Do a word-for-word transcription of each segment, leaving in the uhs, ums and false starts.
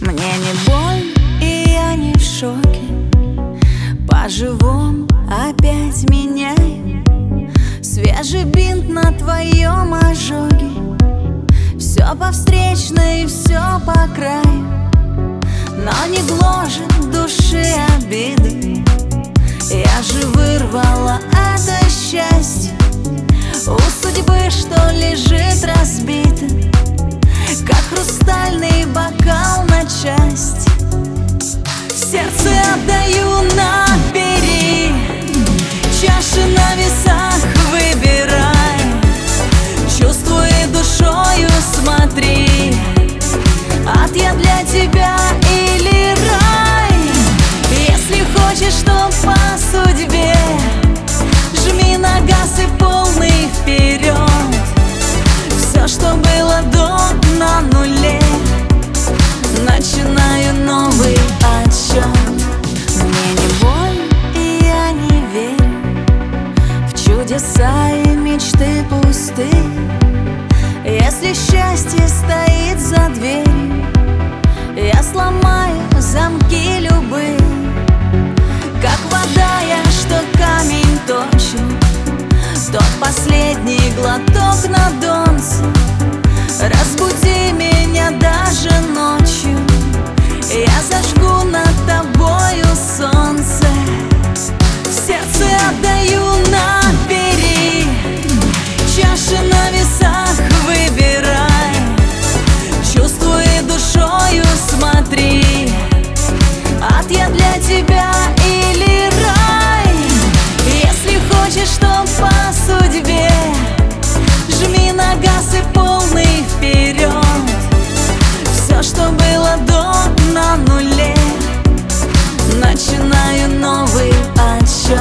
Мне не больно, и я не в шоке. По-живому опять меняй. Свежий бинт на твоем ожоге. Все по встречной, все по краю. Но не гложет души обиды. Я же вырвала это счастье у судьбы, что лежит разбитым, как хрустальный бокал на части. Сердце отдаю, набери, чаши на весах выбирай. Чувствуй душою, смотри, ад я для тебя или рай. Если хочешь, то по судьбе жми на газ и полный вперед. Все, что было до, на нуле. Начинаю новый отсчет. Мне не больно, и я не верю в чудеса и мечты пустые. Если счастье стоит за дверью, я сломаю замки любые. Как вода я, что камень точен, тот последний глоток на донце. Разбуди меня даже ночью, я зажгу над тобою солнце. Сердце отдаю, набери, чаши на весах выбирай. Чувствуй душою, смотри, ад я для тебя или рай. Если хочешь, то по судьбе жми на газ и полный вперед. Все, что было до, на нуле. Начинаю новый отсчет.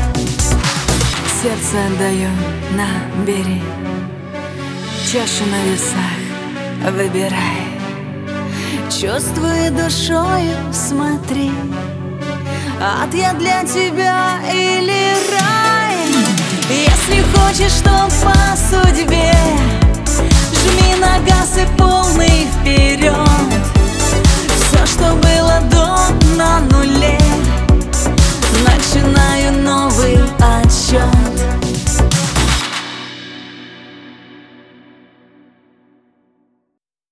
Сердце отдаю, набери, чашу на весах выбирай. Чувствуй душою, смотри, ад я для тебя или рай. Если хочешь, то по судьбе жми на газ и полный